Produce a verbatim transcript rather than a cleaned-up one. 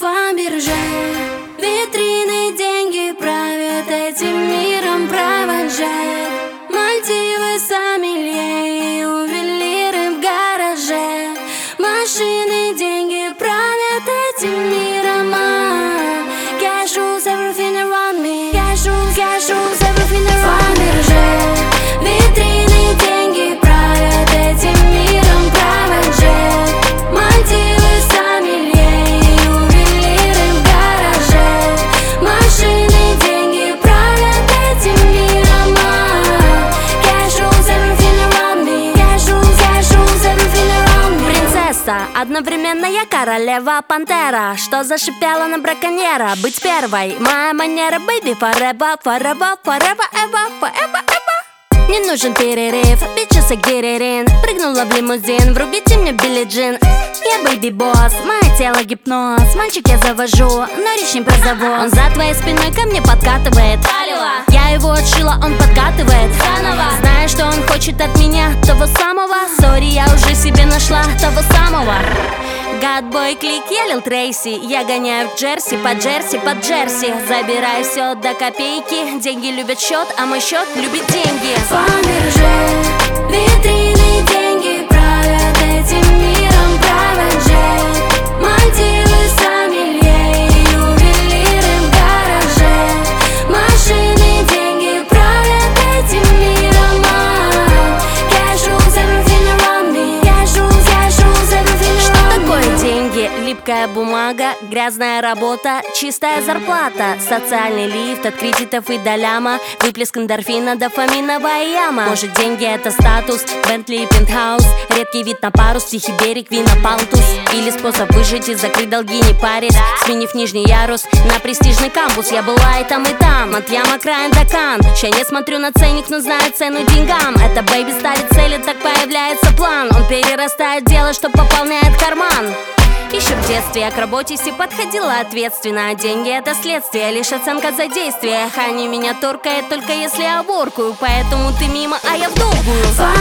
Фаберже, витрины, деньги правят этим миром, провожает Мальдивы, сомелье и ювелиры в гараже. Машины, деньги правят этим миром, а Cash rules everything around me. Cash rules, cash rules everything around me. Фаберже, витрины, деньги правят этим миром, провожает Мальдивы, сомелье и ювелиры в гараже. Машины, деньги правят этим миром, а Cash rules everything around me. Cash rules, cash rules everything around me. Принцесса, одновременно я королева пантера, что зашипела на браконьера. Быть первой, моя манера, baby, forever, forever, forever, ever, forever, ever. Не нужен перерыв, bitches, I get it in. Прыгнула в лимузин, врубите мне Билли Джин. Я бэйби-босс, мое тело гипноз. Мальчик я завожу, но речь не про завоз. Он за твоей спиной ко мне подкатывает. Я его отшила, он подкатывает заново. Зная, что он хочет от меня того самого. Сори, я уже себе нашла того самого. Гадбой клик, я Лил Трейси. Я гоняю в Джерси, по Джерси, под Джерси. Забираю все до копейки. Деньги любят счет, а мой счет любит деньги. Фаберже, витрины, деньги правят этим миром, провожает Мальдивы, сомелье и ювелиры в гараже. Машины, деньги правят этим миром, а Cash rules everything around me. Cash rules, cash rules everything around me. Что такое деньги? Липкая бумага, грязная работа, чистая зарплата, социальный лифт от кредитов и до ляма, выплеск эндорфина, дофаминовая яма. Может, деньги — это статус, Бентли и пентхаус, редкий вид на парус, тихий берег, вина, палтус. Или способ выжить и закрыть долги, не парясь, сменив нижний ярус на престижный кампус. Я была и там, и там, от яма краем до Кан. Ща не смотрю на ценник, но знаю цену деньгам. Это бэйби ставит цели, так появляется план. Он перерастает дело, что пополняет карман. Еще в детстве я к работе си подходила ответственно. А деньги — это следствие, лишь оценка за действие. Хани меня торкает только если я воркую. Поэтому ты мимо, а я в долгую.